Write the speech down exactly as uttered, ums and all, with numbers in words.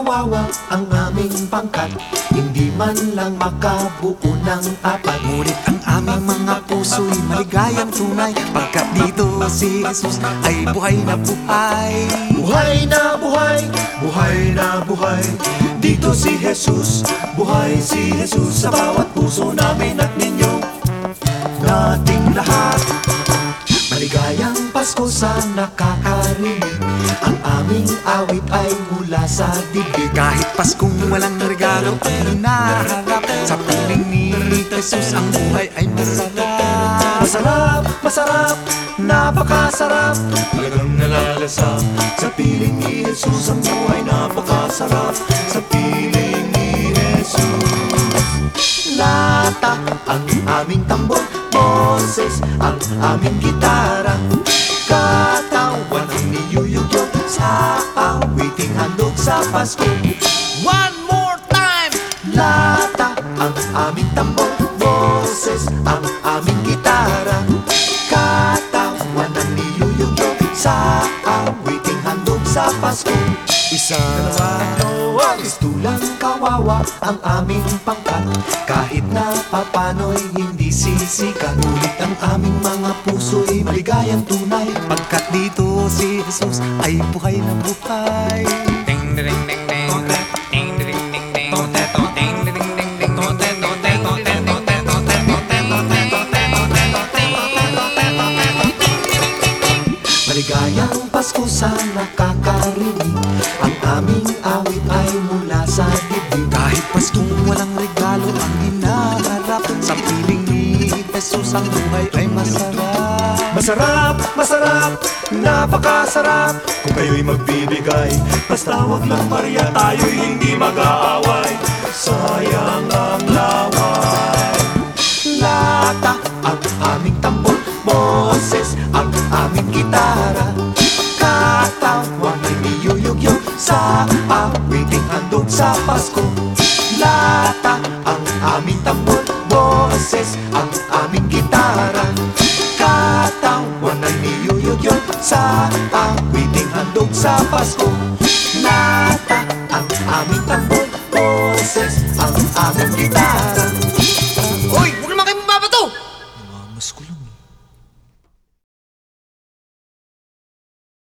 kawawa ang aming pangkat, hindi man lang makabuo ng apat. Ngunit ang aming mga puso'y maligayang tunay, pagkat dito si Jesus ay buhay na buhay. Buhay na buhay, buhay na buhay, dito si Jesus, buhay si Jesus sa bawat puso namin at ninyo, nating lahat. Maligayang Pasko sa nakakarinig, ang aming awit ay mula sa dibdib. Kahit Paskong walang regalo ang hinaharap, sa piling ni Jesus ang buhay ay masarap. Masarap, masarap, napakasarap, talagang nalalasap. Sa piling ni Jesus ang buhay napakasarap. Sa piling ni Jesus. Lata ang aming tambor, boses ang aming gitara, katawan ang niyuyugyo sa awiting handog sa Pasko. One more time! Lata ang aming tambor, boses ang aming gitara, katawan ang niyuyugyo sa awiting handog sa Pasko. Isa, dalawa, istulang kawawa ang aming pangkat, kahit na papano'y hindi sisikat. Ngunit ang aming mga puso'y maligayang tunay, pagkat dito si Jesus ay buhay na buhay. Ding ding ding ding. Ding ding ding ding. Ding ding ding ding. Maligayang Pasko sa nakakarinig, ang aming awit ay mula sa dibdib. Kahit Paskong walang regalo ang hinaharap, sa piling ni Jesus ang buhay ay masarap. Masarap, masarap, napakasarap, kung kayo'y magbibigay, basta wag lang Maria, tayo'y hindi mag-aaway. Sayang ang laway. Lata ang aming tambor, boses ang aming gitara, katawan ay niyuyugyo sa awiting handog sa Pasko. Lata ang aming tambor, boses ang aming gitara, katawan ay niyuyugyo sa awiting handog sa Pasko. Lata ang aming tambor, boses ang aming gitara. Hoy! Huwag naman kayo mababato! Namamas ko lang eh.